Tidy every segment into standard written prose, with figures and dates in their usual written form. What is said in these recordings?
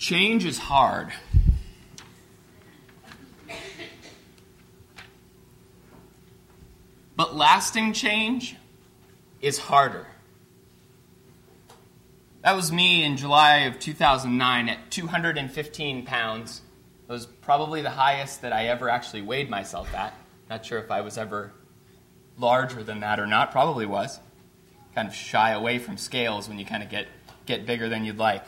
Change is hard. But lasting change is harder. That was me in July of 2009 at 215 pounds. It was probably the highest that I ever actually weighed myself at. Not sure if I was ever larger than that or not. Probably was. Kind of shy away from scales when you kind of get bigger than you'd like.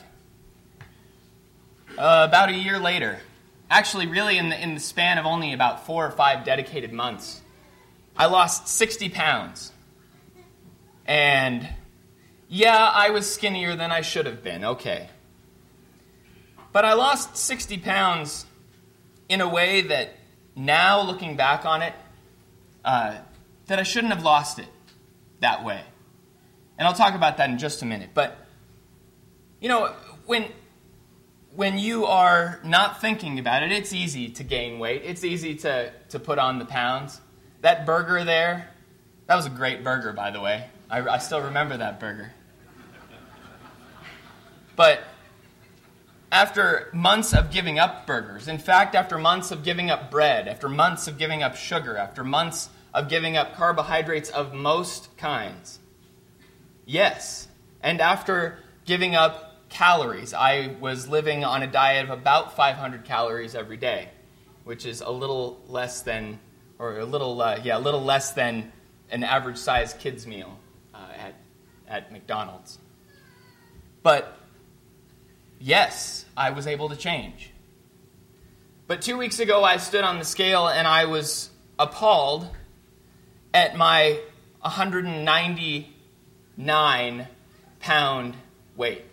About a year later, actually really in the span of only about 4 or 5 dedicated months, I lost 60 pounds. And yeah, I was skinnier than I should have been, okay. But I lost 60 pounds in a way that now, looking back on it, that I shouldn't have lost it that way. And I'll talk about that in just a minute. But, you know, when you are not thinking about it, it's easy to gain weight. It's easy to put on the pounds. That burger there, that was a great burger, by the way. I still remember that burger. But after months of giving up burgers, in fact, after months of giving up bread, after months of giving up sugar, after months of giving up carbohydrates of most kinds, yes, and after giving up calories, I was living on a diet of about 500 calories every day, which is a little less than an average-sized kid's meal at McDonald's. But yes, I was able to change. But 2 weeks ago, I stood on the scale and I was appalled at my 199-pound weight.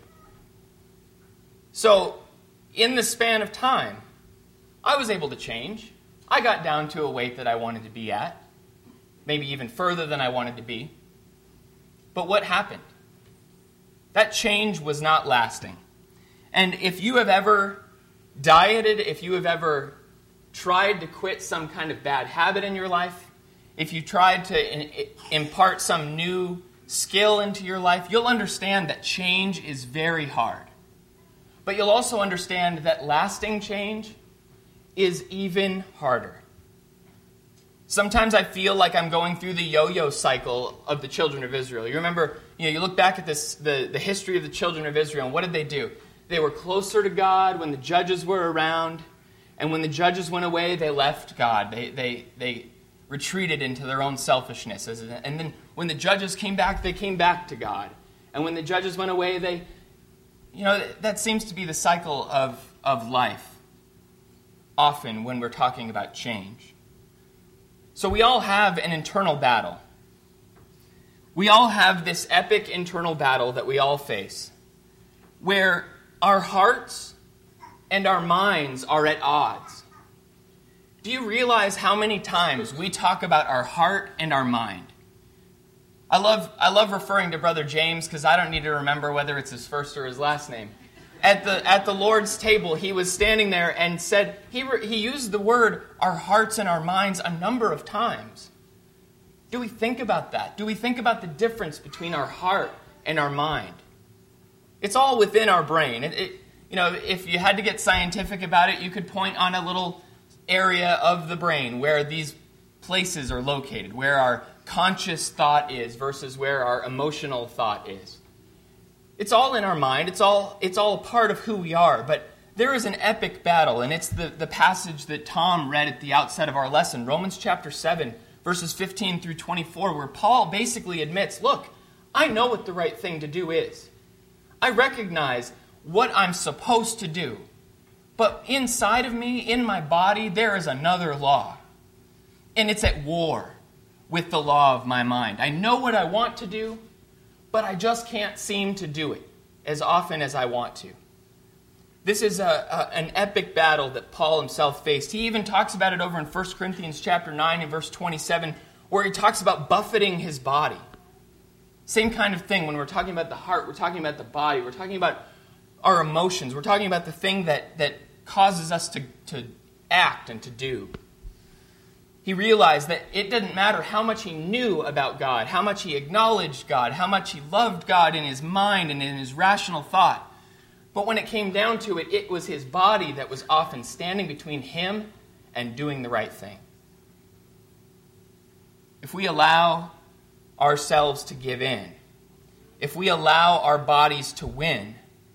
So, in the span of time, I was able to change. I got down to a weight that I wanted to be at, maybe even further than I wanted to be. But what happened? That change was not lasting. And if you have ever dieted, if you have ever tried to quit some kind of bad habit in your life, if you tried to impart some new skill into your life, you'll understand that change is very hard. But you'll also understand that lasting change is even harder. Sometimes I feel like I'm going through the yo-yo cycle of the children of Israel. You remember, you look back at this, the history of the children of Israel, and what did they do? They were closer to God when the judges were around, and when the judges went away, they left God. They retreated into their own selfishness. And then when the judges came back, they came back to God. And when the judges went away, that seems to be the cycle of life, often when we're talking about change. So we all have an internal battle. We all have this epic internal battle that we all face, where our hearts and our minds are at odds. Do you realize how many times we talk about our heart and our mind? I love referring to Brother James because I don't need to remember whether it's his first or his last name. At the Lord's table, he was standing there and said, he used the word our hearts and our minds a number of times. Do we think about that? Do we think about the difference between our heart and our mind? It's all within our brain. If you had to get scientific about it, you could point on a little area of the brain where these places are located, where our conscious thought is versus where our emotional thought is. It's all in our mind. It's all a part of who we are. But there is an epic battle, and it's the passage that Tom read at the outset of our lesson, Romans chapter 7, verses 15 through 24, where Paul basically admits, look, I know what the right thing to do is. I recognize what I'm supposed to do. But inside of me, in my body, there is another law. And it's at war with the law of my mind. I know what I want to do, but I just can't seem to do it as often as I want to. This is an epic battle that Paul himself faced. He even talks about it over in 1 Corinthians chapter 9 and verse 27, where he talks about buffeting his body. Same kind of thing when we're talking about the heart, we're talking about the body, we're talking about our emotions, we're talking about the thing that causes us to act and to do. He realized that it didn't matter how much he knew about God, how much he acknowledged God, how much he loved God in his mind and in his rational thought. But when it came down to it, it was his body that was often standing between him and doing the right thing. If we allow ourselves to give in, if we allow our bodies to win,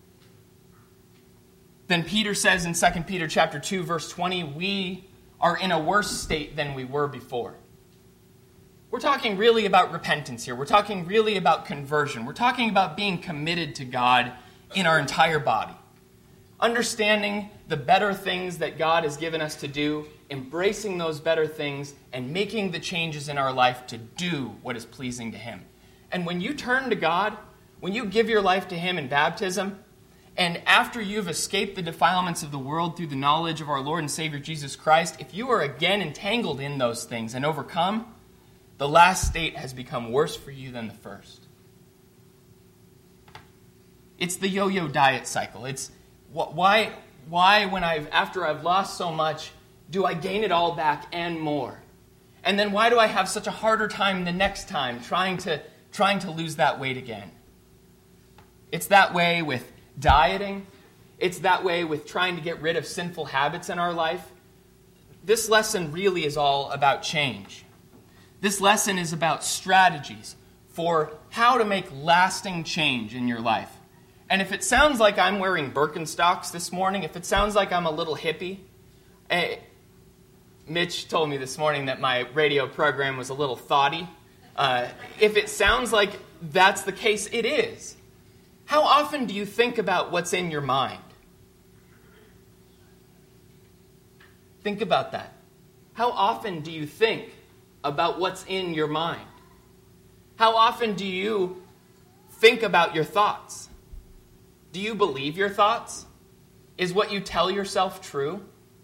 then Peter says in 2 Peter chapter 2, verse 20, we are in a worse state than we were before. We're talking really about repentance here. We're talking really about conversion. We're talking about being committed to God in our entire body. Understanding the better things that God has given us to do, embracing those better things, and making the changes in our life to do what is pleasing to Him. And when you turn to God, when you give your life to Him in baptism, and after you've escaped the defilements of the world through the knowledge of our Lord and Savior Jesus Christ, if you are again entangled in those things and overcome, the last state has become worse for you than the first. It's the yo-yo diet cycle. It's why when after I've lost so much, do I gain it all back and more? And then why do I have such a harder time the next time trying to lose that weight again? It's that way with dieting. It's that way with trying to get rid of sinful habits in our life. This lesson really is all about change. This lesson is about strategies for how to make lasting change in your life. And if it sounds like I'm wearing Birkenstocks this morning, if it sounds like I'm a little hippie, Mitch told me this morning that my radio program was a little thoughty. If it sounds like that's the case, it is. How often do you think about what's in your mind? Think about that. How often do you think about what's in your mind? How often do you think about your thoughts? Do you believe your thoughts? Is what you tell yourself true?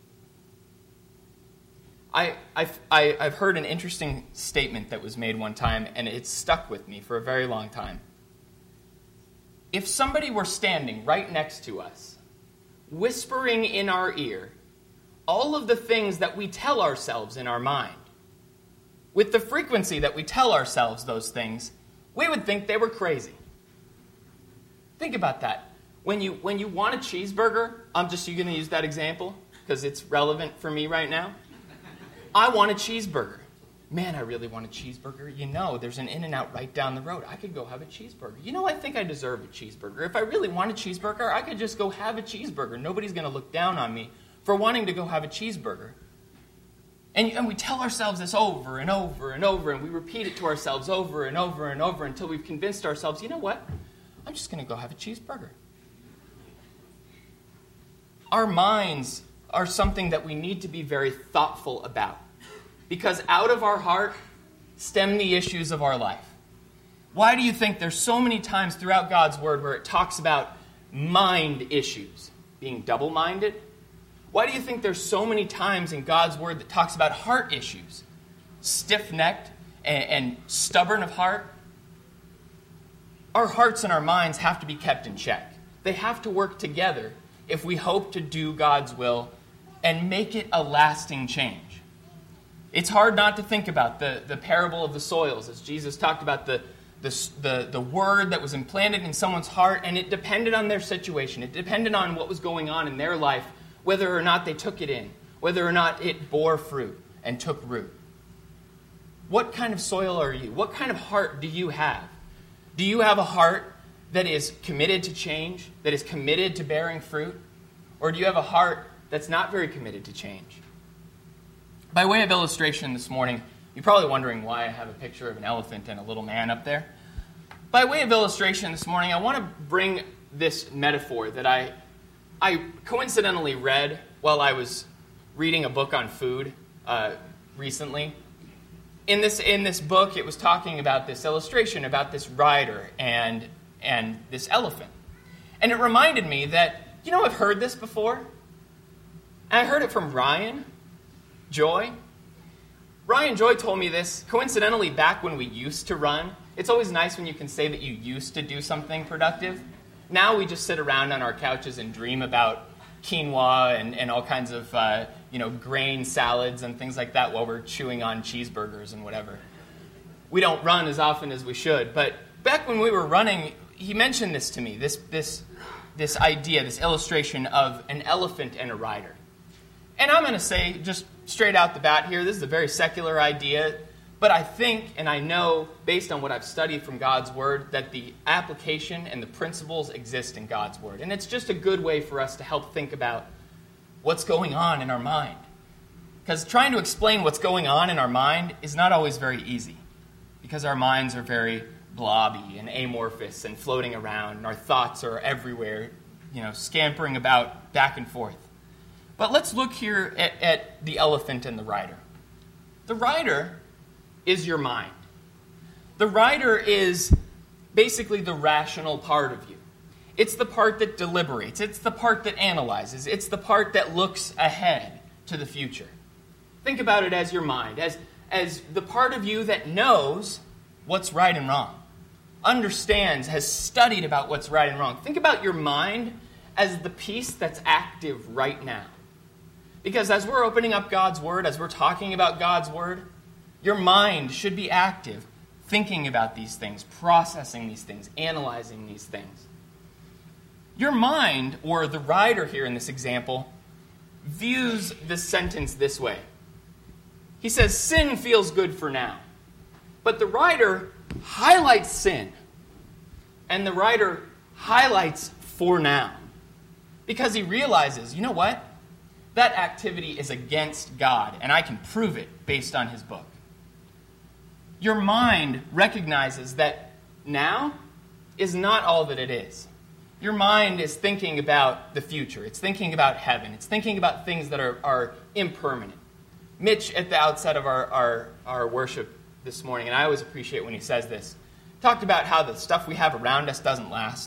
I've heard an interesting statement that was made one time, and it's stuck with me for a very long time. If somebody were standing right next to us, whispering in our ear all of the things that we tell ourselves in our mind, with the frequency that we tell ourselves those things, we would think they were crazy. Think about that. When you want a cheeseburger, I'm just going to use that example because it's relevant for me right now. I want a cheeseburger. Man, I really want a cheeseburger. You know, there's an In-N-Out right down the road. I could go have a cheeseburger. You know, I think I deserve a cheeseburger. If I really want a cheeseburger, I could just go have a cheeseburger. Nobody's going to look down on me for wanting to go have a cheeseburger. And we tell ourselves this over and over and over, and we repeat it to ourselves over and over and over until we've convinced ourselves, you know what? I'm just going to go have a cheeseburger. Our minds are something that we need to be very thoughtful about, because out of our heart stem the issues of our life. Why do you think there's so many times throughout God's Word where it talks about mind issues, being double-minded? Why do you think there's so many times in God's Word that talks about heart issues, stiff-necked and stubborn of heart? Our hearts and our minds have to be kept in check. They have to work together if we hope to do God's will and make it a lasting change. It's hard not to think about the parable of the soils, as Jesus talked about the word that was implanted in someone's heart, and it depended on their situation. It depended on what was going on in their life, whether or not they took it in, whether or not it bore fruit and took root. What kind of soil are you? What kind of heart do you have? Do you have a heart that is committed to change, that is committed to bearing fruit? Or do you have a heart that's not very committed to change? By way of illustration this morning, you're probably wondering why I have a picture of an elephant and a little man up there. By way of illustration this morning, I want to bring this metaphor that I coincidentally read while I was reading a book on food recently. In this book, it was talking about this illustration about this rider and this elephant. And it reminded me that, I've heard this before. And I heard it from Ryan Joy. Ryan Joy told me this coincidentally back when we used to run. It's always nice when you can say that you used to do something productive. Now we just sit around on our couches and dream about quinoa and all kinds of grain salads and things like that while we're chewing on cheeseburgers and whatever. We don't run as often as we should, but back when we were running, he mentioned this to me, this this idea, this illustration of an elephant and a rider. And I'm going to say, just straight out the bat here, this is a very secular idea, but I think and I know, based on what I've studied from God's Word, that the application and the principles exist in God's Word. And it's just a good way for us to help think about what's going on in our mind. Because trying to explain what's going on in our mind is not always very easy, because our minds are very blobby and amorphous and floating around, and our thoughts are everywhere, scampering about back and forth. But let's look here at the elephant and the rider. The rider is your mind. The rider is basically the rational part of you. It's the part that deliberates. It's the part that analyzes. It's the part that looks ahead to the future. Think about it as your mind, as the part of you that knows what's right and wrong, understands, has studied about what's right and wrong. Think about your mind as the piece that's active right now. Because as we're opening up God's Word, as we're talking about God's Word, your mind should be active, thinking about these things, processing these things, analyzing these things. Your mind, or the rider here in this example, views this sentence this way. He says, sin feels good for now. But the rider highlights sin. And the rider highlights for now. Because he realizes, you know what? That activity is against God, and I can prove it based on his book. Your mind recognizes that now is not all that it is. Your mind is thinking about the future. It's thinking about heaven. It's thinking about things that are impermanent. Mitch, at the outset of our worship this morning, and I always appreciate when he says this, talked about how the stuff we have around us doesn't last.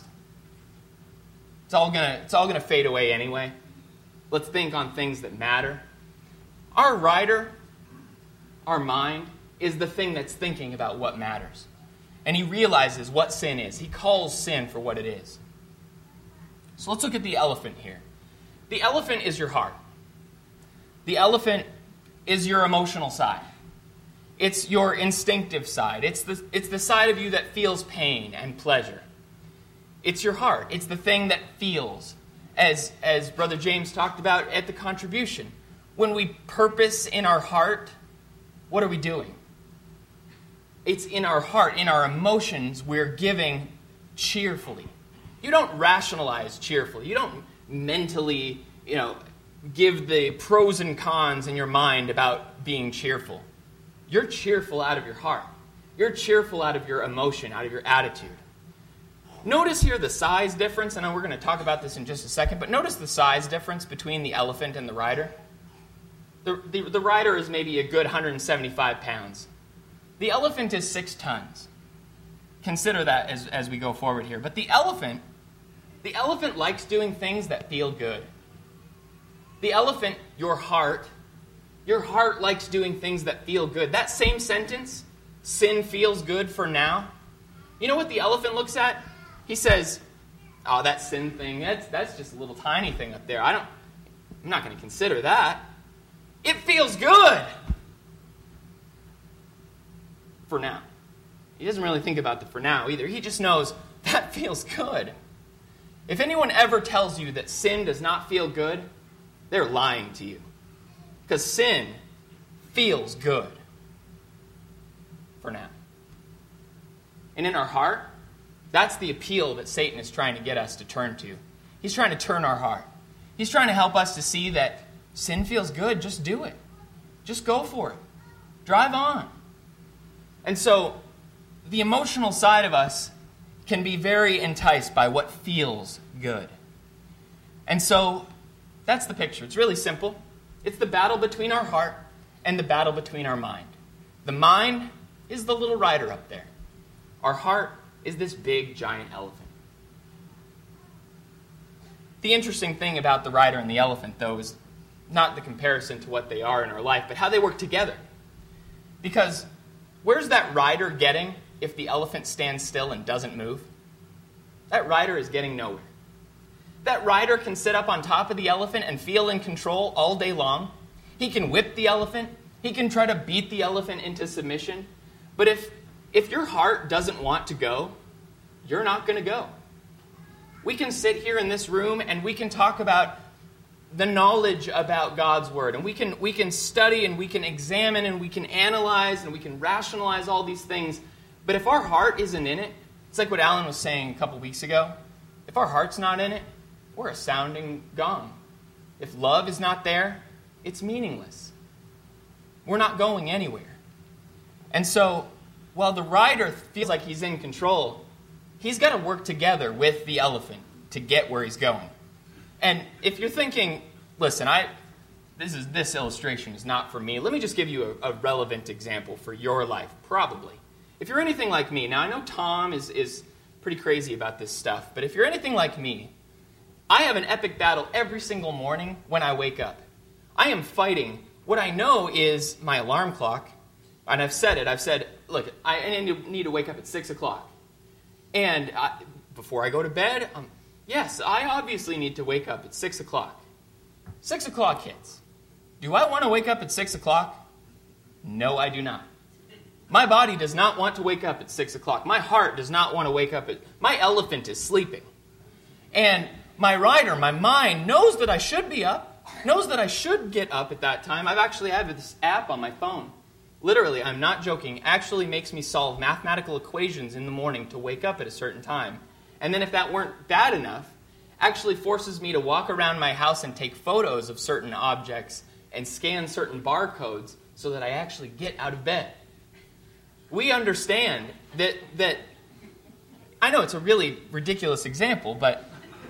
It's all gonna fade away anyway. Let's think on things that matter. Our rider, our mind, is the thing that's thinking about what matters. And he realizes what sin is. He calls sin for what it is. So let's look at the elephant here. The elephant is your heart. The elephant is your emotional side. It's your instinctive side. It's the side of you that feels pain and pleasure. It's your heart. It's the thing that feels. As Brother James talked about at the contribution, when we purpose in our heart, what are we doing? It's in our heart, in our emotions, we're giving cheerfully. You don't rationalize cheerfully. You don't mentally, give the pros and cons in your mind about being cheerful. You're cheerful out of your heart. You're cheerful out of your emotion, out of your attitude. Notice here the size difference. I know we're going to talk about this in just a second, but notice the size difference between the elephant and the rider. The rider is maybe a good 175 pounds. The elephant is 6 tons. Consider that as we go forward here. But the elephant likes doing things that feel good. The elephant, your heart likes doing things that feel good. That same sentence, sin feels good for now. You know what the elephant looks at? He says, oh, that sin thing, that's just a little tiny thing up there. I'm not going to consider that. It feels good for now. He doesn't really think about the for now either. He just knows that feels good. If anyone ever tells you that sin does not feel good, they're lying to you. Because sin feels good for now. And in our heart, that's the appeal that Satan is trying to get us to turn to. He's trying to turn our heart. He's trying to help us to see that sin feels good. Just do it. Just go for it. Drive on. And so the emotional side of us can be very enticed by what feels good. And so that's the picture. It's really simple. It's the battle between our heart and the battle between our mind. The mind is the little rider up there. Our heart is this big, giant elephant. The interesting thing about the rider and the elephant, though, is not the comparison to what they are in our life, but how they work together. Because where's that rider getting if the elephant stands still and doesn't move? That rider is getting nowhere. That rider can sit up on top of the elephant and feel in control all day long. He can whip the elephant. He can try to beat the elephant into submission. But if your heart doesn't want to go, you're not going to go. We can sit here in this room and we can talk about the knowledge about God's Word. And we can study and we can examine and we can analyze and we can rationalize all these things. But if our heart isn't in it, it's like what Alan was saying a couple weeks ago. If our heart's not in it, we're a sounding gong. If love is not there, it's meaningless. We're not going anywhere. And so, while the rider feels like he's in control, he's got to work together with the elephant to get where he's going. And if you're thinking, listen, this illustration is not for me, let me just give you a relevant example for your life, probably. If you're anything like me, now I know Tom is pretty crazy about this stuff, but if you're anything like me, I have an epic battle every single morning when I wake up. I am fighting. What I know is my alarm clock, and I've said, look, I need to wake up at 6 o'clock. And before I go to bed, yes, I obviously need to wake up at 6 o'clock. 6 o'clock hits. Do I want to wake up at 6 o'clock? No, I do not. My body does not want to wake up at 6 o'clock. My heart does not want to wake up my elephant is sleeping. And my rider, my mind, knows that I should be up, knows that I should get up at that time. I have this app on my phone. Literally, I'm not joking, actually makes me solve mathematical equations in the morning to wake up at a certain time. And then if that weren't bad enough, actually forces me to walk around my house and take photos of certain objects and scan certain barcodes so that I actually get out of bed. We understand that I know it's a really ridiculous example, but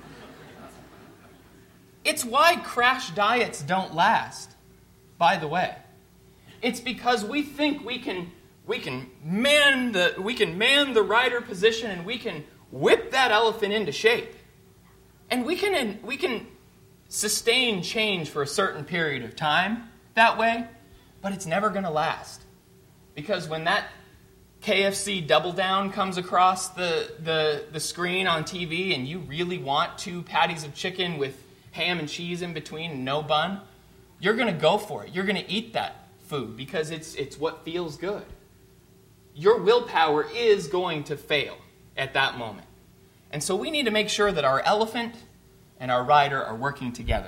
it's why crash diets don't last, by the way. It's because we think we can man the rider position and we can whip that elephant into shape. And we can sustain change for a certain period of time that way, but it's never going to last. Because when that KFC Double Down comes across the screen on TV and you really want 2 patties of chicken with ham and cheese in between and no bun, you're going to go for it. You're going to eat that food because it's what feels good. Your willpower is going to fail at that moment. And so we need to make sure that our elephant and our rider are working together.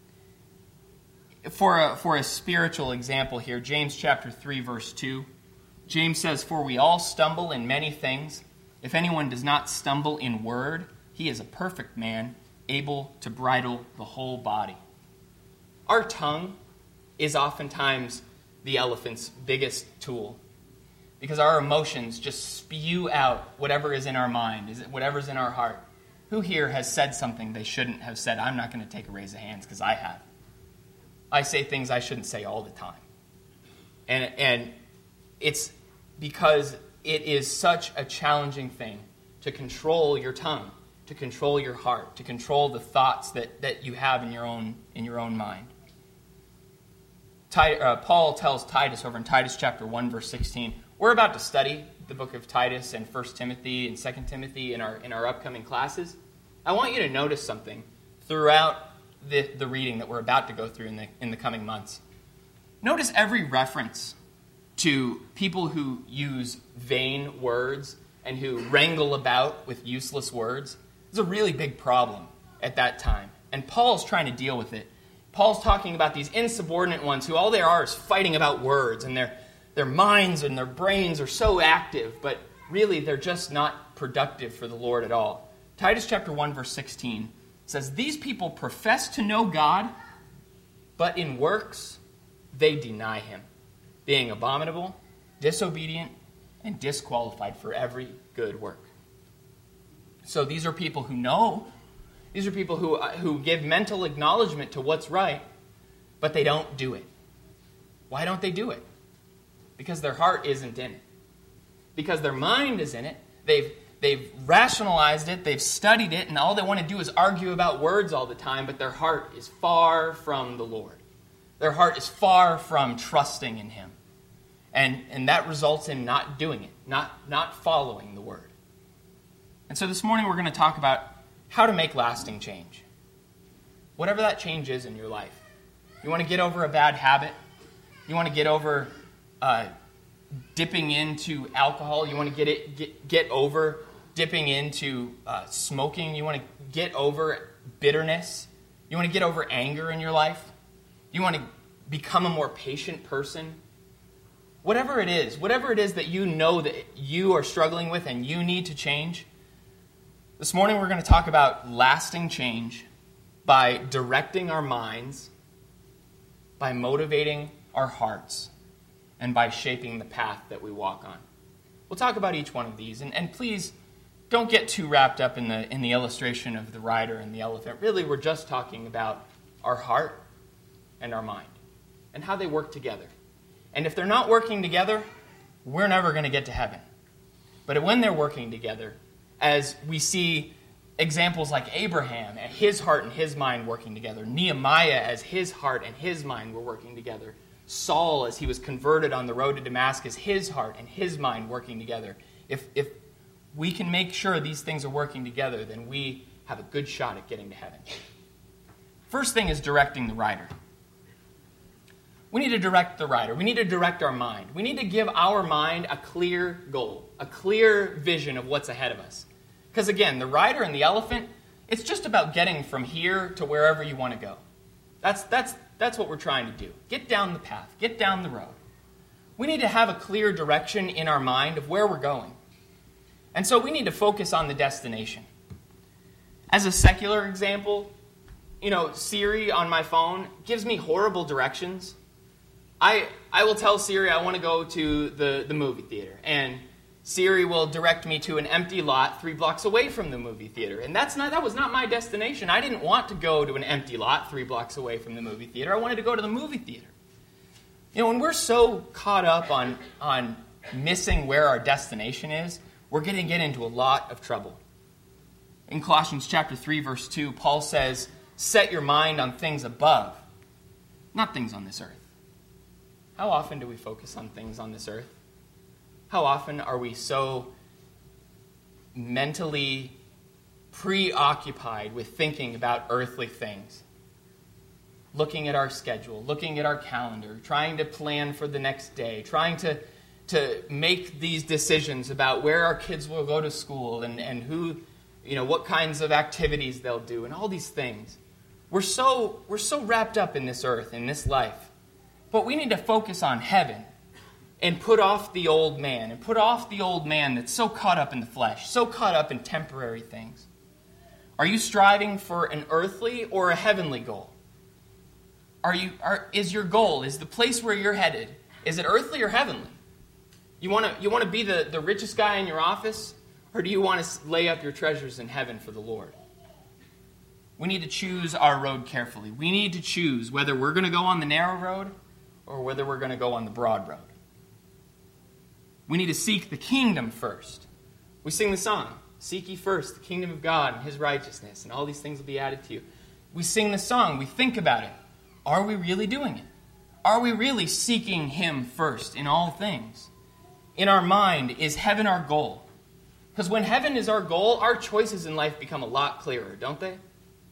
For a spiritual example here, James chapter 3, verse 2, James says, "For we all stumble in many things. If anyone does not stumble in word, he is a perfect man, able to bridle the whole body." Our tongue is oftentimes the elephant's biggest tool because our emotions just spew out whatever is in our mind, whatever's in our heart. Who here has said something they shouldn't have said? I'm not going to take a raise of hands because I have. I say things I shouldn't say all the time. And it's because it is such a challenging thing to control your tongue, to control your heart, to control the thoughts that you have in your own mind. Paul tells Titus over in Titus chapter 1, verse 16. We're about to study the book of Titus and 1 Timothy and 2 Timothy in our upcoming classes. I want you to notice something throughout the reading that we're about to go through in the coming months. Notice every reference to people who use vain words and who wrangle about with useless words. It's a really big problem at that time. And Paul's trying to deal with it. Paul's talking about these insubordinate ones who all they are is fighting about words, and their minds and their brains are so active, but really they're just not productive for the Lord at all. Titus chapter 1, verse 16 says, "These people profess to know God, but in works they deny him, being abominable, disobedient, and disqualified for every good work." So these are people who know. These are people who give mental acknowledgement to what's right, but they don't do it. Why don't they do it? Because their heart isn't in it. Because their mind is in it. They've rationalized it, they've studied it, and all they want to do is argue about words all the time, but their heart is far from the Lord. Their heart is far from trusting in him. And that results in not doing it, not following the word. And so this morning we're going to talk about how to make lasting change. Whatever that change is in your life. You want to get over a bad habit? You want to get over dipping into alcohol? You want to get over dipping into smoking. You want to get over bitterness. You want to get over anger in your life. You want to become a more patient person. Whatever it is that you know that you are struggling with and you need to change, this morning we're going to talk about lasting change by directing our minds, by motivating our hearts, and by shaping the path that we walk on. We'll talk about each one of these, and please don't get too wrapped up in the illustration of the rider and the elephant. Really, we're just talking about our heart and our mind and how they work together. And if they're not working together, we're never going to get to heaven. But when they're working together, as we see examples like Abraham and his heart and his mind working together, Nehemiah as his heart and his mind were working together, Saul as he was converted on the road to Damascus, his heart and his mind working together. If we can make sure these things are working together, then we have a good shot at getting to heaven. First thing is directing the rider. We need to direct the rider. We need to direct our mind. We need to give our mind a clear goal, a clear vision of what's ahead of us. Because again, the rider and the elephant, it's just about getting from here to wherever you want to go. That's what we're trying to do. Get down the path. Get down the road. We need to have a clear direction in our mind of where we're going. And so we need to focus on the destination. As a secular example, Siri on my phone gives me horrible directions. I will tell Siri I want to go to the movie theater, and Siri will direct me to an empty lot 3 blocks away from the movie theater. And that was not my destination. I didn't want to go to an empty lot 3 blocks away from the movie theater. I wanted to go to the movie theater. When we're so caught up on missing where our destination is, we're going to get into a lot of trouble. In Colossians chapter 3, verse 2, Paul says, "Set your mind on things above, not things on this earth." How often do we focus on things on this earth? How often are we so mentally preoccupied with thinking about earthly things? Looking at our schedule, looking at our calendar, trying to plan for the next day, trying to make these decisions about where our kids will go to school and who, what kinds of activities they'll do and all these things. We're so wrapped up in this earth, in this life. But we need to focus on heaven and put off the old man, and put off the old man that's so caught up in the flesh, so caught up in temporary things. Are you striving for an earthly or a heavenly goal? Is your goal, is the place where you're headed, is it earthly or heavenly? You want to be the richest guy in your office, or do you want to lay up your treasures in heaven for the Lord? We need to choose our road carefully. We need to choose whether we're going to go on the narrow road or whether we're going to go on the broad road. We need to seek the kingdom first. We sing the song, "Seek ye first the kingdom of God and his righteousness, and all these things will be added to you." We sing the song, we think about it. Are we really doing it? Are we really seeking him first in all things? In our mind, is heaven our goal? Because when heaven is our goal, our choices in life become a lot clearer, don't they?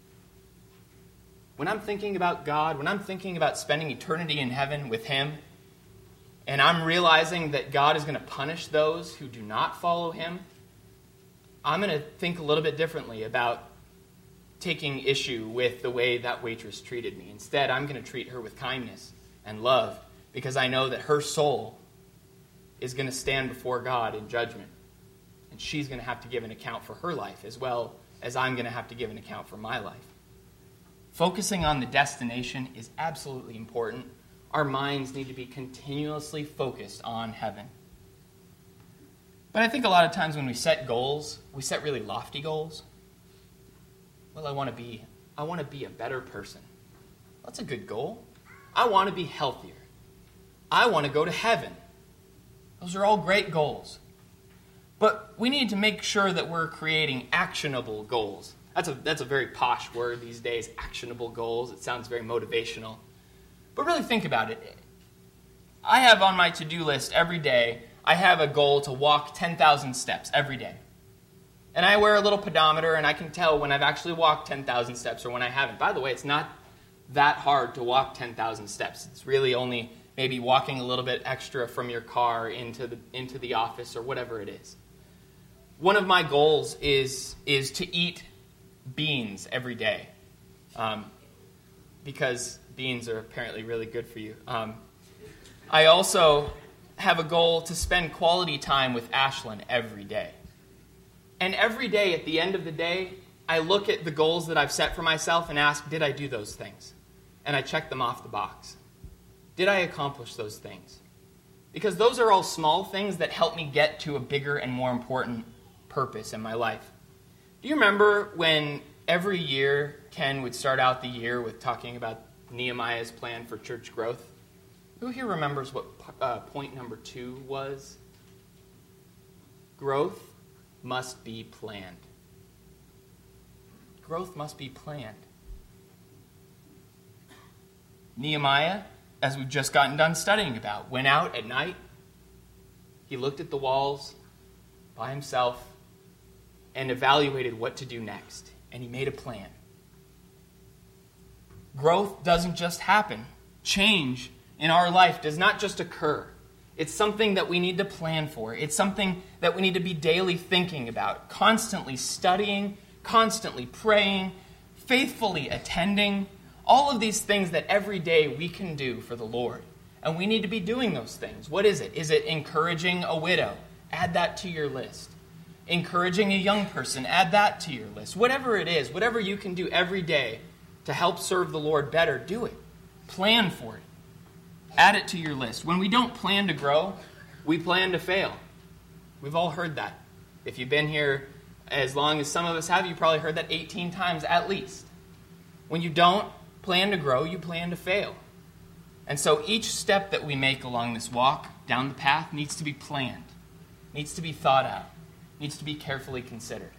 When I'm thinking about God, when I'm thinking about spending eternity in heaven with him, and I'm realizing that God is going to punish those who do not follow him, I'm going to think a little bit differently about taking issue with the way that waitress treated me. Instead, I'm going to treat her with kindness and love, because I know that her soul is going to stand before God in judgment. And she's going to have to give an account for her life, as well as I'm going to have to give an account for my life. Focusing on the destination is absolutely important. Our minds need to be continuously focused on heaven. But I think a lot of times when we set goals, we set really lofty goals. Well, I want to be a better person. That's a good goal. I want to be healthier. I want to go to heaven. Those are all great goals. But we need to make sure that we're creating actionable goals. That's a very posh word these days, actionable goals. It sounds very motivational. But really think about it. I have on my to-do list every day, I have a goal to walk 10,000 steps every day. And I wear a little pedometer, and I can tell when I've actually walked 10,000 steps or when I haven't. By the way, it's not that hard to walk 10,000 steps. It's really only maybe walking a little bit extra from your car into the office or whatever it is. One of my goals is to eat beans every day, because beans are apparently really good for you. I also have a goal to spend quality time with Ashlyn every day. And every day, at the end of the day, I look at the goals that I've set for myself and ask, did I do those things? And I check them off the box. Did I accomplish those things? Because those are all small things that help me get to a bigger and more important purpose in my life. Do you remember when every year Ken would start out the year with talking about Nehemiah's plan for church growth? Who here remembers what point number 2 was? Growth must be planned. Growth must be planned. Nehemiah, as we've just gotten done studying about, went out at night. He looked at the walls by himself and evaluated what to do next. And he made a plan. Growth doesn't just happen. Change in our life does not just occur. It's something that we need to plan for. It's something that we need to be daily thinking about, constantly studying, constantly praying, faithfully attending, all of these things that every day we can do for the Lord. And we need to be doing those things. What is it? Is it encouraging a widow? Add that to your list. Encouraging a young person? Add that to your list. Whatever it is, whatever you can do every day to help serve the Lord better, do it. Plan for it. Add it to your list. When we don't plan to grow, we plan to fail. We've all heard that. If you've been here as long as some of us have, you probably heard that 18 times at least. When you don't plan to grow, you plan to fail. And so each step that we make along this walk down the path needs to be planned, needs to be thought out, needs to be carefully considered.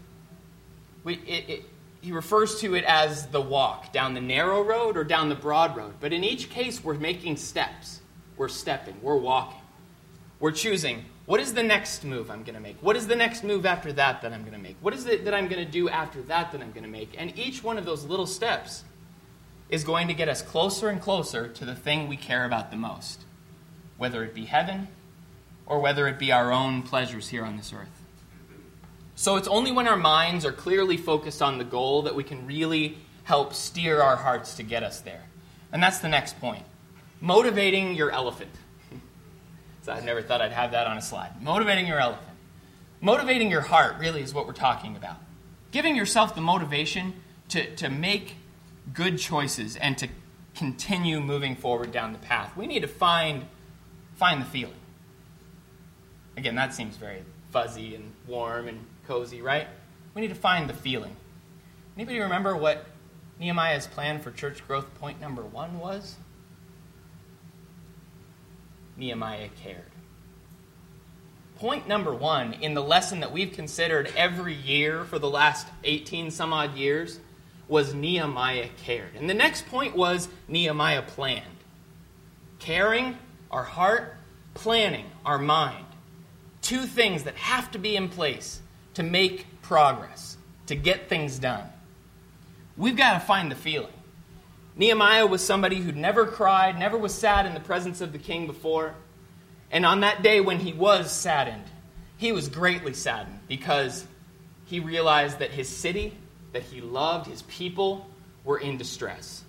He refers to it as the walk, down the narrow road or down the broad road. But in each case, we're making steps. We're stepping. We're walking. We're choosing, what is the next move I'm going to make? What is the next move after that I'm going to make? What is it that I'm going to do after that I'm going to make? And each one of those little steps is going to get us closer and closer to the thing we care about the most, whether it be heaven or whether it be our own pleasures here on this earth. So it's only when our minds are clearly focused on the goal that we can really help steer our hearts to get us there. And that's the next point. Motivating your elephant. So I never thought I'd have that on a slide. Motivating your elephant. Motivating your heart really is what we're talking about. Giving yourself the motivation to make good choices and to continue moving forward down the path. We need to find the feeling. Again, that seems very fuzzy and warm and cozy, right? We need to find the feeling. Anybody remember what Nehemiah's plan for church growth point number 1 was? Nehemiah cared. Point number 1 in the lesson that we've considered every year for the last 18 some odd years was Nehemiah cared. And the next point was Nehemiah planned. Caring, our heart, planning, our mind. 2 things that have to be in place to make progress, to get things done. We've got to find the feeling. Nehemiah was somebody who'd never cried, never was sad in the presence of the king before. And on that day when he was saddened, he was greatly saddened because he realized that his city, that he loved, his people, were in distress.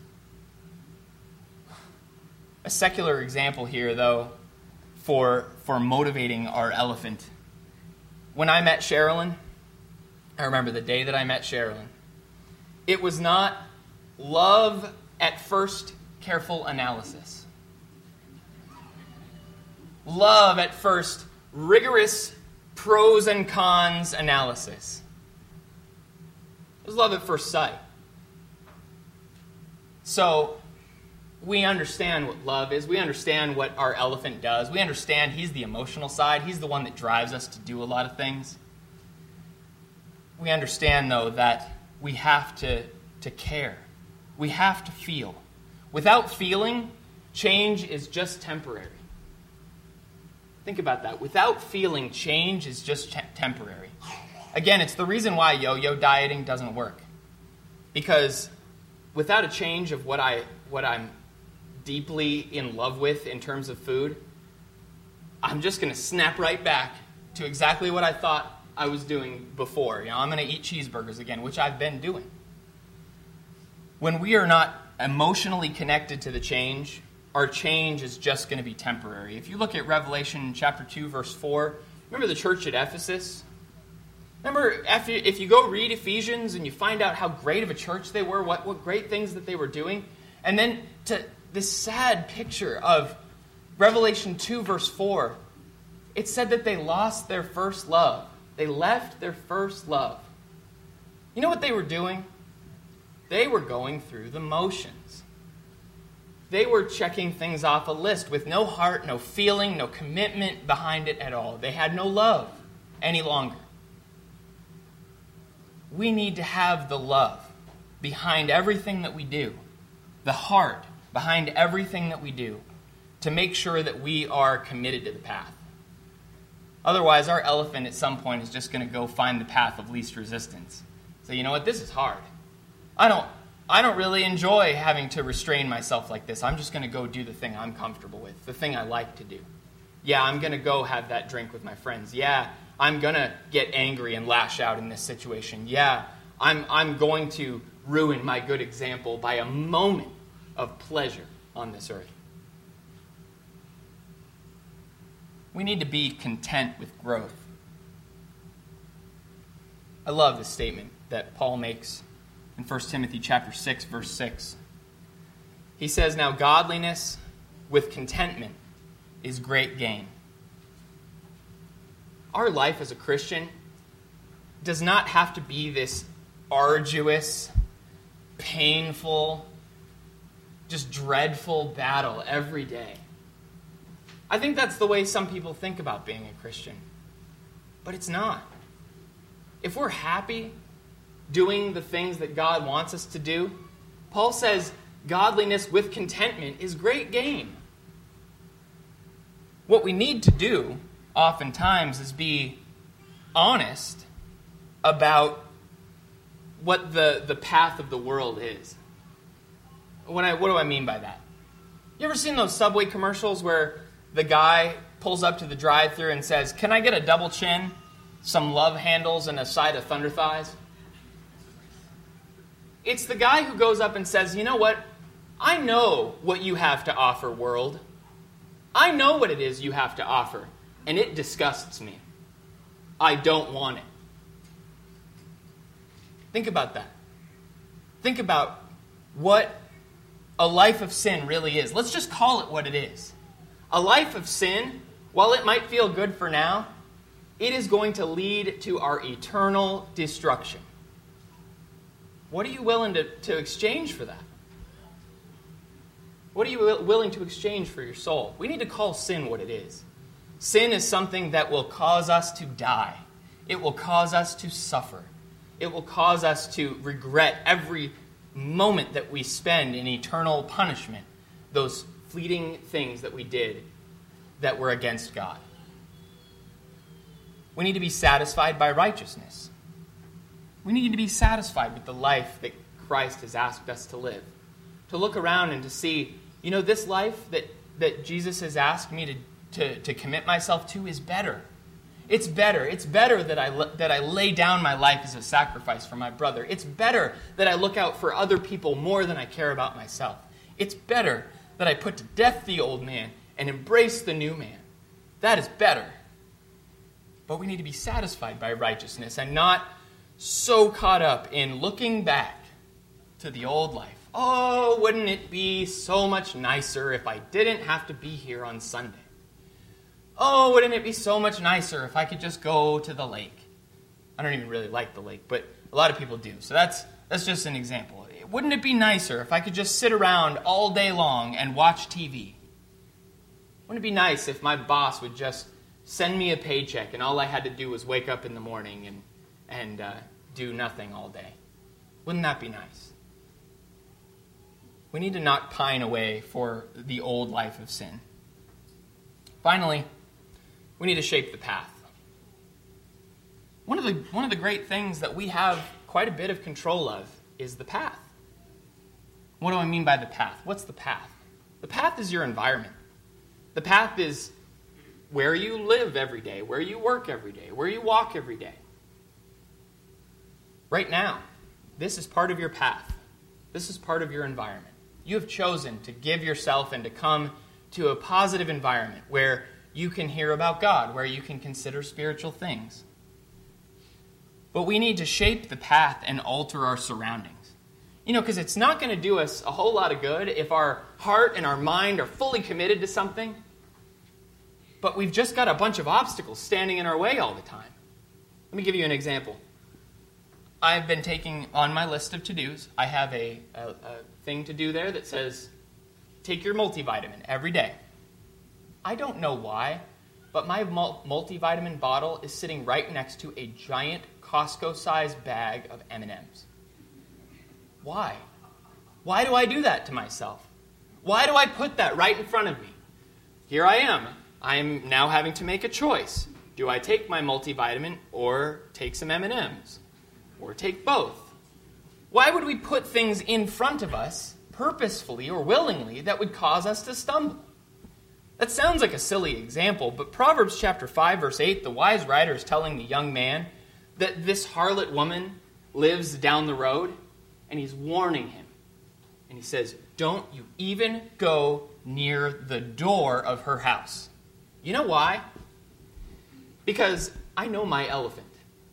A secular example here, though, for motivating our elephant. When I met Sherilyn, I remember the day that I met Sherilyn, it was not love at first careful analysis. Love at first rigorous pros and cons analysis. It was love at first sight. So, we understand what love is. We understand what our elephant does. We understand he's the emotional side. He's the one that drives us to do a lot of things. We understand, though, that we have to care. We have to feel. Without feeling, change is just temporary. Think about that. Without feeling, change is just temporary. Again, it's the reason why yo-yo dieting doesn't work. Because without a change of what I'm deeply in love with in terms of food, I'm just going to snap right back to exactly what I thought I was doing before. I'm going to eat cheeseburgers again, which I've been doing. When we are not emotionally connected to the change, our change is just going to be temporary. If you look at Revelation chapter 2, verse 4, remember the church at Ephesus? Remember, if you go read Ephesians and you find out how great of a church they were, what great things that they were doing, and then to this sad picture of Revelation 2, verse 4, it said that they lost their first love. They left their first love. You know what they were doing? They were going through the motions. They were checking things off a list with no heart, no feeling, no commitment behind it at all. They had no love any longer. We need to have the love behind everything that we do, the heart behind everything that we do, to make sure that we are committed to the path. Otherwise, our elephant at some point is just going to go find the path of least resistance. So you know what? This is hard. I don't really enjoy having to restrain myself like this. I'm just going to go do the thing I'm comfortable with, the thing I like to do. Yeah, I'm going to go have that drink with my friends. Yeah, I'm going to get angry and lash out in this situation. Yeah, I'm going to ruin my good example by a moment of pleasure on this earth. We need to be content with growth. I love this statement that Paul makes in 1 Timothy chapter 6, verse 6. He says, "Now godliness with contentment is great gain." Our life as a Christian does not have to be this arduous, painful, just dreadful battle every day. I think that's the way some people think about being a Christian. But it's not. If we're happy doing the things that God wants us to do, Paul says godliness with contentment is great gain. What we need to do oftentimes is be honest about what the path of the world is. What do I mean by that? You ever seen those Subway commercials where the guy pulls up to the drive-thru and says, "Can I get a double chin, some love handles, and a side of Thunder Thighs?" It's the guy who goes up and says, "You know what? I know what you have to offer, world. I know what it is you have to offer, and it disgusts me. I don't want it." Think about that. Think about what a life of sin really is. Let's just call it what it is. A life of sin, while it might feel good for now, it is going to lead to our eternal destruction. What are you willing to exchange for that? What are you willing to exchange for your soul? We need to call sin what it is. Sin is something that will cause us to die. It will cause us to suffer. It will cause us to regret every moment that we spend in eternal punishment, those fleeting things that we did that were against God. We need to be satisfied by righteousness. We need to be satisfied with the life that Christ has asked us to live. To look around and to see, this life that Jesus has asked me to commit myself to is better. It's better. It's better that I lay down my life as a sacrifice for my brother. It's better that I look out for other people more than I care about myself. It's better that I put to death the old man and embrace the new man. That is better. But we need to be satisfied by righteousness and not so caught up in looking back to the old life. Oh, wouldn't it be so much nicer if I didn't have to be here on Sunday? Oh, wouldn't it be so much nicer if I could just go to the lake? I don't even really like the lake, but a lot of people do. So that's just an example. Wouldn't it be nicer if I could just sit around all day long and watch TV? Wouldn't it be nice if my boss would just send me a paycheck and all I had to do was wake up in the morning and do nothing all day? Wouldn't that be nice? We need to not pine away for the old life of sin. Finally, we need to shape the path. One of the great things that we have quite a bit of control of is the path. What do I mean by the path? What's the path? The path is your environment. The path is where you live every day, where you work every day, where you walk every day. Right now, this is part of your path. This is part of your environment. You have chosen to give yourself and to come to a positive environment where you can hear about God, where you can consider spiritual things. But we need to shape the path and alter our surroundings. Because it's not going to do us a whole lot of good if our heart and our mind are fully committed to something, but we've just got a bunch of obstacles standing in our way all the time. Let me give you an example. I've been taking on my list of to-dos, I have a thing to do there that says, take your multivitamin every day. I don't know why, but my multivitamin bottle is sitting right next to a giant Costco-sized bag of M&Ms. Why? Why do I do that to myself? Why do I put that right in front of me? Here I am. I'm now having to make a choice. Do I take my multivitamin or take some M&Ms? Or take both? Why would we put things in front of us purposefully or willingly that would cause us to stumble? That sounds like a silly example, but Proverbs chapter 5, verse 8, the wise writer is telling the young man that this harlot woman lives down the road, and he's warning him. And he says, don't you even go near the door of her house. You know why? Because I know my elephant.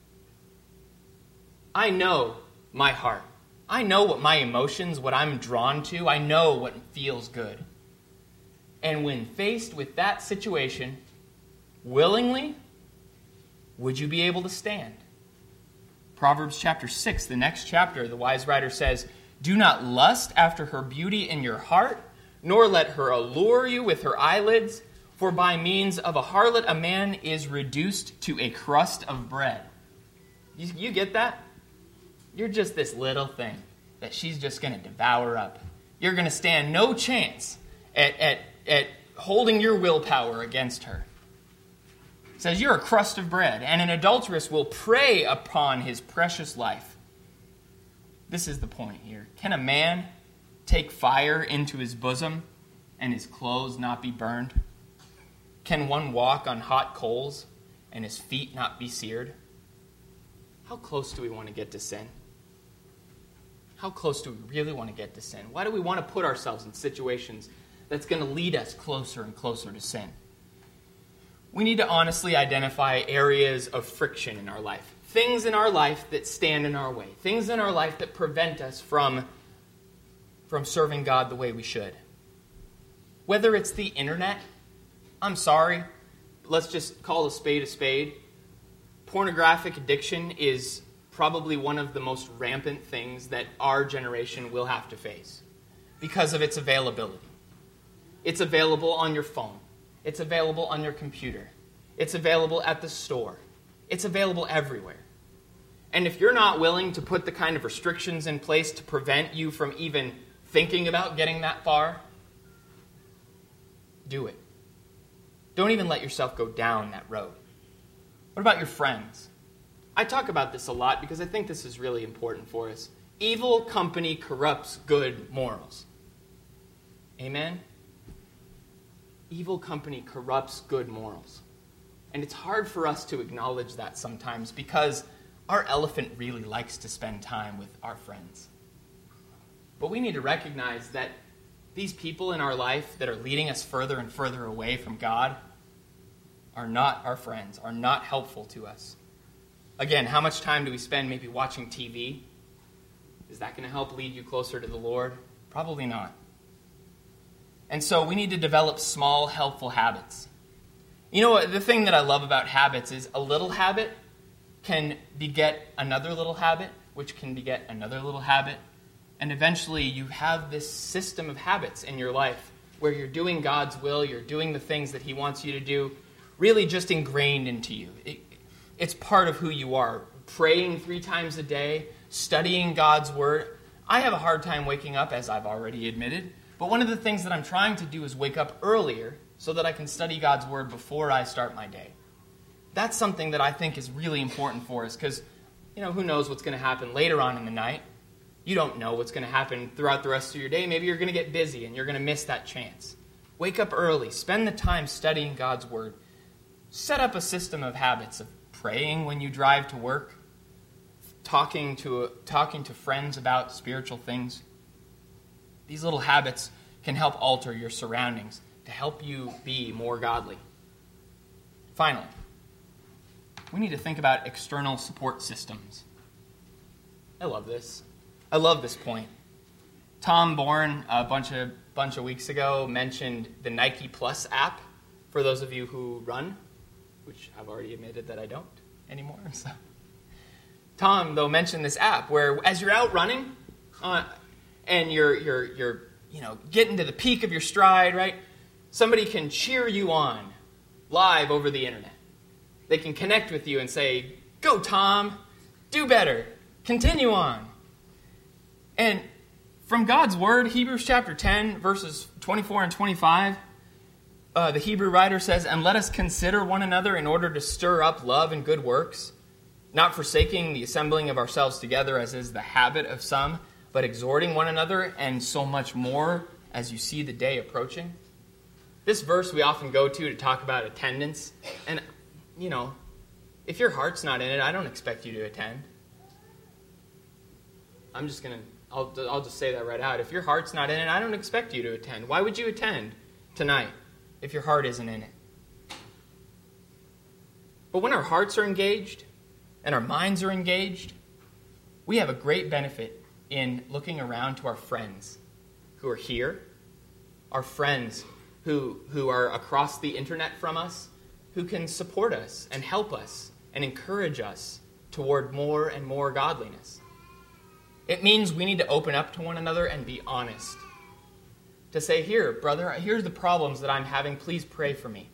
I know my heart. I know what my emotions, what I'm drawn to. I know what feels good. And when faced with that situation, willingly, would you be able to stand? Proverbs chapter 6, the next chapter, the wise writer says, do not lust after her beauty in your heart, nor let her allure you with her eyelids, for by means of a harlot a man is reduced to a crust of bread. You get that? You're just this little thing that she's just going to devour up. You're going to stand no chance at holding your willpower against her. It says you're a crust of bread, and an adulteress will prey upon his precious life. This is the point here. Can a man take fire into his bosom and his clothes not be burned? Can one walk on hot coals and his feet not be seared? How close do we want to get to sin? How close do we really want to get to sin? Why do we want to put ourselves in situations that's going to lead us closer and closer to sin? We need to honestly identify areas of friction in our life. Things in our life that stand in our way. Things in our life that prevent us from serving God the way we should. Whether it's the internet, I'm sorry, let's just call a spade a spade. Pornographic addiction is probably one of the most rampant things that our generation will have to face because of its availability. It's available on your phone. It's available on your computer. It's available at the store. It's available everywhere. And if you're not willing to put the kind of restrictions in place to prevent you from even thinking about getting that far, do it. Don't even let yourself go down that road. What about your friends? I talk about this a lot because I think this is really important for us. Evil company corrupts good morals. Amen? Evil company corrupts good morals. And it's hard for us to acknowledge that sometimes because our elephant really likes to spend time with our friends. But we need to recognize that these people in our life that are leading us further and further away from God are not our friends, are not helpful to us. Again, how much time do we spend maybe watching TV? Is that going to help lead you closer to the Lord? Probably not. And so we need to develop small, helpful habits. You know what? The thing that I love about habits is a little habit can beget another little habit, which can beget another little habit. And eventually you have this system of habits in your life where you're doing God's will, you're doing the things that He wants you to do, really just ingrained into you. It's part of who you are. Praying 3 times a day, studying God's Word. I have a hard time waking up, as I've already admitted. But one of the things that I'm trying to do is wake up earlier so that I can study God's Word before I start my day. That's something that I think is really important for us because, who knows what's going to happen later on in the night. You don't know what's going to happen throughout the rest of your day. Maybe you're going to get busy and you're going to miss that chance. Wake up early. Spend the time studying God's Word. Set up a system of habits of praying when you drive to work. talking to friends about spiritual things. These little habits can help alter your surroundings to help you be more godly. Finally, we need to think about external support systems. I love this. I love this point. Tom Bourne, a bunch of weeks ago, mentioned the Nike Plus app for those of you who run, which I've already admitted that I don't anymore. So, Tom, though, mentioned this app where as you're out running and you're getting to the peak of your stride, right? Somebody can cheer you on live over the internet. They can connect with you and say, "Go, Tom, do better, continue on." And from God's word, Hebrews chapter 10, verses 24 and 25, the Hebrew writer says, "And let us consider one another in order to stir up love and good works, not forsaking the assembling of ourselves together as is the habit of some, but exhorting one another, and so much more as you see the day approaching." This verse we often go to talk about attendance. And, if your heart's not in it, I don't expect you to attend. I'll just say that right out. If your heart's not in it, I don't expect you to attend. Why would you attend tonight if your heart isn't in it? But when our hearts are engaged and our minds are engaged, we have a great benefit in looking around to our friends who are here, our friends who are across the internet from us, who can support us and help us and encourage us toward more and more godliness. It means we need to open up to one another and be honest. To say, "Here, brother, here's the problems that I'm having. Please pray for me."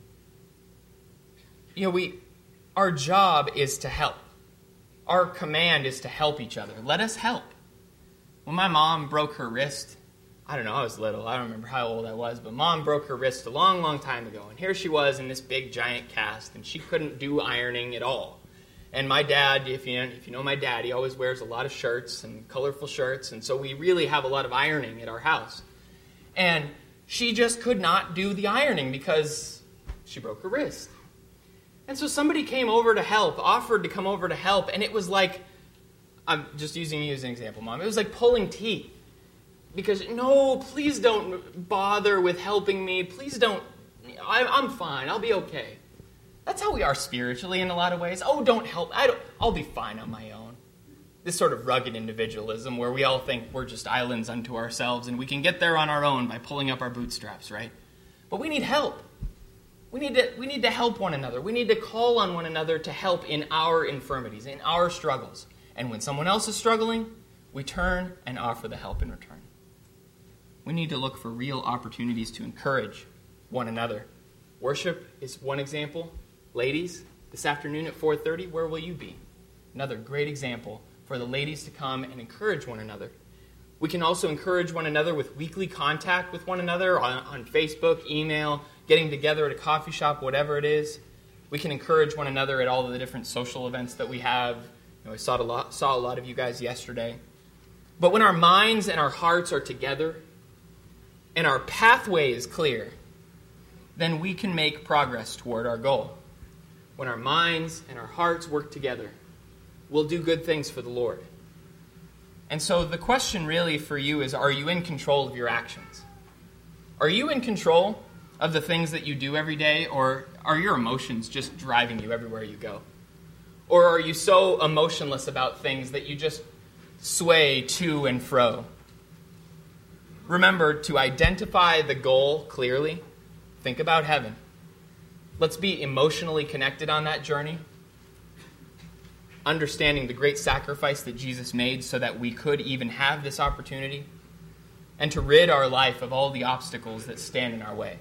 Our job is to help. Our command is to help each other. Let us help. When my mom broke her wrist, I don't know, I was little. I don't remember how old I was, but Mom broke her wrist a long, long time ago. And here she was in this big, giant cast, and she couldn't do ironing at all. And my dad, if you know my dad, he always wears a lot of shirts and colorful shirts, and so we really have a lot of ironing at our house. And she just could not do the ironing because she broke her wrist. And so somebody came over to help, offered to come over to help, and it was like, I'm just using you as an example, Mom. It was like pulling teeth. Because, "No, please don't bother with helping me. Please don't. I'm fine. I'll be okay." That's how we are spiritually in a lot of ways. "Oh, don't help. I'll be fine on my own." This sort of rugged individualism where we all think we're just islands unto ourselves and we can get there on our own by pulling up our bootstraps, right? But we need help. We need to help one another. We need to call on one another to help in our infirmities, in our struggles. And when someone else is struggling, we turn and offer the help in return. We need to look for real opportunities to encourage one another. Worship is one example. Ladies, this afternoon at 4:30, where will you be? Another great example for the ladies to come and encourage one another. We can also encourage one another with weekly contact with one another on Facebook, email, getting together at a coffee shop, whatever it is. We can encourage one another at all of the different social events that we have. I saw a lot of you guys yesterday. But when our minds and our hearts are together, and our pathway is clear, then we can make progress toward our goal. When our minds and our hearts work together, we'll do good things for the Lord. And so the question really for you is, are you in control of your actions? Are you in control of the things that you do every day, or are your emotions just driving you everywhere you go? Or are you so emotionless about things that you just sway to and fro? Remember to identify the goal clearly. Think about heaven. Let's be emotionally connected on that journey, understanding the great sacrifice that Jesus made so that we could even have this opportunity, and to rid our life of all the obstacles that stand in our way.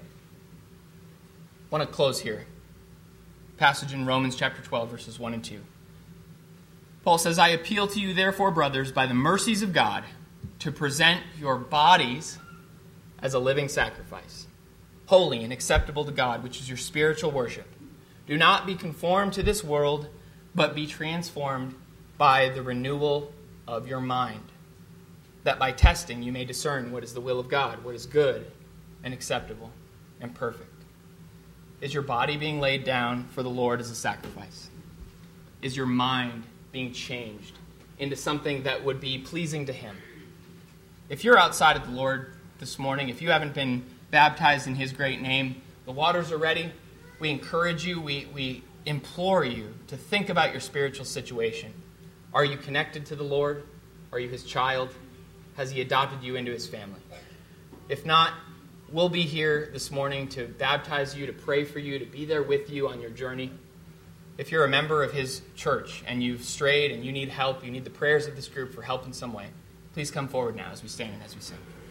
I want to close here. Passage in Romans chapter 12, verses 1 and 2. Paul says, "I appeal to you, therefore, brothers, by the mercies of God, to present your bodies as a living sacrifice, holy and acceptable to God, which is your spiritual worship. Do not be conformed to this world, but be transformed by the renewal of your mind, that by testing you may discern what is the will of God, what is good and acceptable and perfect." Is your body being laid down for the Lord as a sacrifice? Is your mind being changed into something that would be pleasing to him. If you're outside of the Lord this morning, if you haven't been baptized in his great name, the waters are ready. We encourage you, we implore you to think about your spiritual situation. Are you connected to the Lord? Are you his child? Has he adopted you into his family? If not, we'll be here this morning to baptize you, to pray for you, to be there with you on your journey. If you're a member of his church and you've strayed and you need help, you need the prayers of this group for help in some way, please come forward now as we stand and as we sing.